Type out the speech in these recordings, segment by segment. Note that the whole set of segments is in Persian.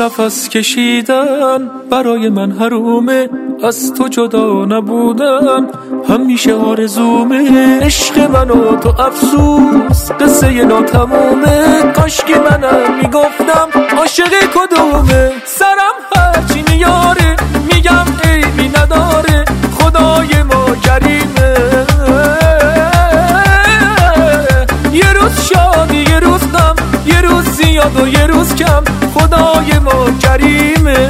نفس کشیدن برای من حرومه، از تو جدا نبودن همیشه آرزومه. عشق من و تو افسوس قصه ناتمومه، کاشکی منم میگفتم عاشق کدومه. سرم هرچی میاره میگم عیبی نداره، خدای ما کریمه. یه روز شادی یه روز غم، یه روز زیاد و یه روز کم، خدای ما کریمه.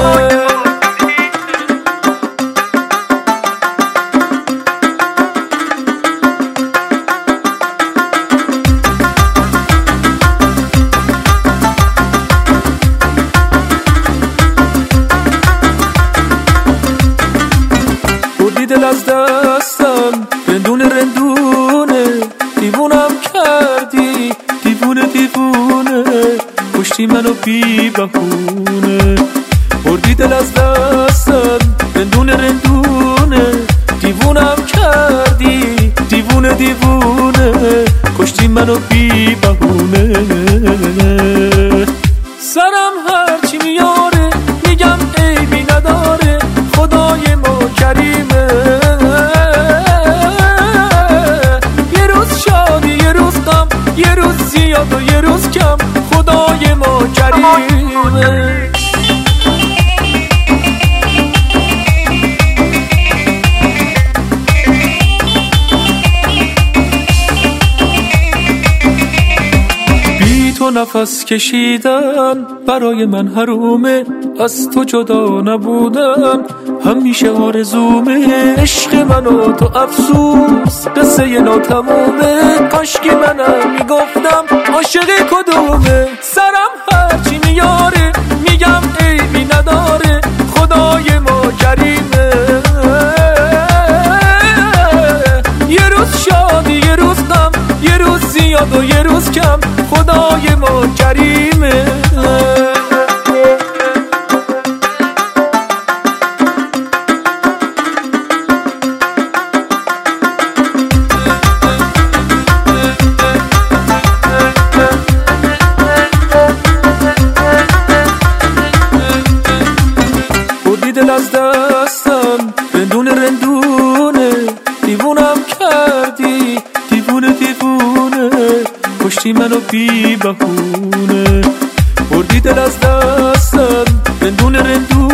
بردی دل از دستم رندونه رندونه، دیوونم کردی دیوونه دیوونه، کشتی منو بی بهونه. بردی دل از دستم رندونه رندونه، دیوونم کردی دیوونه دیوونه، کشتی منو بی بهونه. سرم هرچی میاره میگم عیبی نداره، خدای ما کریمه. یه روز شادی یه روز غم، یه روز زیاد و یه روز کم، خدای ما کریمه. تو نفس کشیدن برای من حرومه، از تو جدا نبودن همیشه آرزومه. عشق من و تو افسوس قصه ناتمومه، کاشکی منم میگفتم عاشق کدومه. سرم هرچی میاره میگم عیبی نداره، خدای ما کریمه. یه روز شادی یه روز غم، یه روز زیاد و یه روز کم، خدای ما کریمه. بردی دل از دستم رندونه رندونه، دیوونم کردی دیوونه دیوونه، کشتی منو بی بهونه. بردی دل از دستم رندونه رندونه،